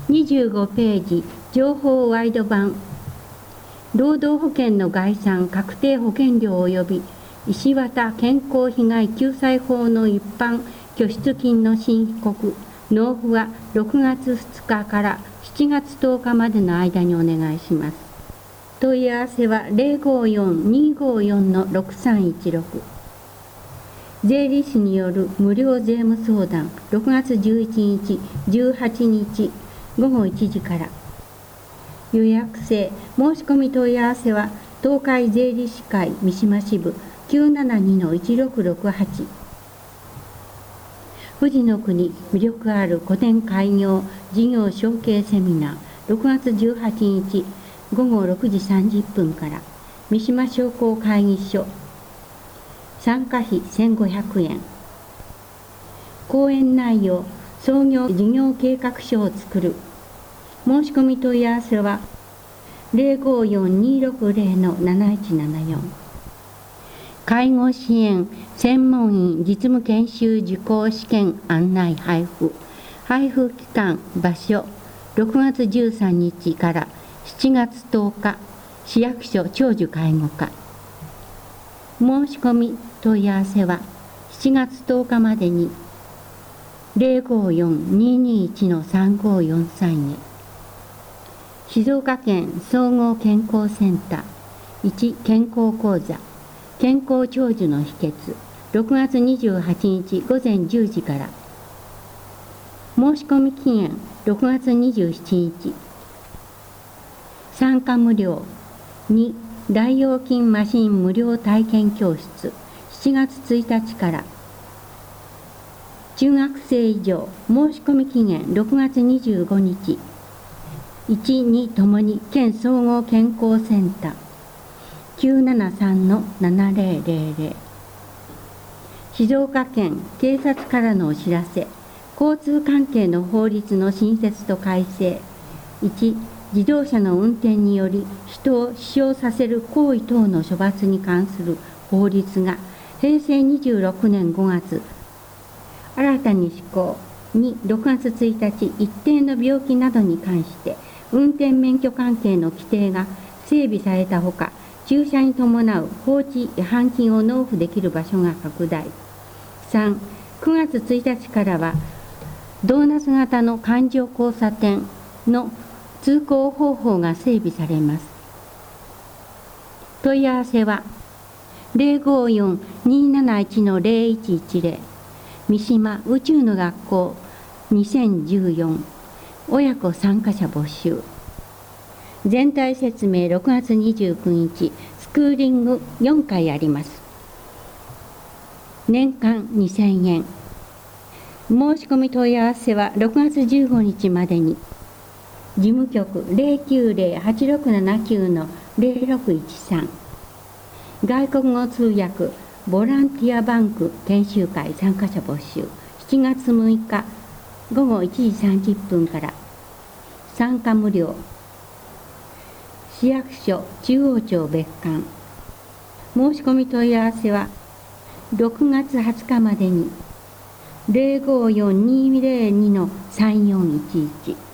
25ページ、情報ワイド版。労働保険の概算確定保険料及び石渡健康被害救済法の一般拠出金の申告・納付は6月2日から7月10日までの間にお願いします。問い合わせは 054-254-6316。税理士による無料税務相談6月11日、18日午後1時から。予約制申し込み問い合わせは東海税理士会三島支部 972-1668。富士の国魅力ある古典開業事業承継セミナー6月18日午後6時30分から。三島商工会議所。参加費1500円。講演内容、創業事業計画書を作る。申し込み問い合わせは 054-260-7174。介護支援専門員実務研修受講試験案内配布。配布期間、場所、6月13日から7月10日、市役所長寿介護課。申し込み問い合わせは7月10日までに 054-221-3543 へ。静岡県総合健康センター1健康講座健康長寿の秘訣6月28日午前10時から。申し込み期限6月27日。参加無料。2大腰筋マシン無料体験教室7月1日から。中学生以上申し込み期限6月25日。1、2ともに県総合健康センター 973-7000。静岡県警察からのお知らせ。交通関係の法律の新設と改正。1、自動車の運転により人を死傷させる行為等の処罰に関する法律が平成26年5月新たに施行。2、6月1日一定の病気などに関して運転免許関係の規定が整備されたほか、駐車に伴う放置違反金を納付できる場所が拡大。3、9月1日からはドーナツ型の環状交差点の通行方法が整備されます。問い合わせは 054-271-0110 三島宇宙の学校2014親子参加者募集。全体説明6月29日スクーリング4回あります。年間2000円。申し込み問い合わせは6月15日までに。事務局 090-8679-0613。外国語通訳ボランティアバンク研修会参加者募集。7月6日午後1時30分から。参加無料。市役所中央町別館。申し込み問い合わせは6月20日までに。054-202-3411。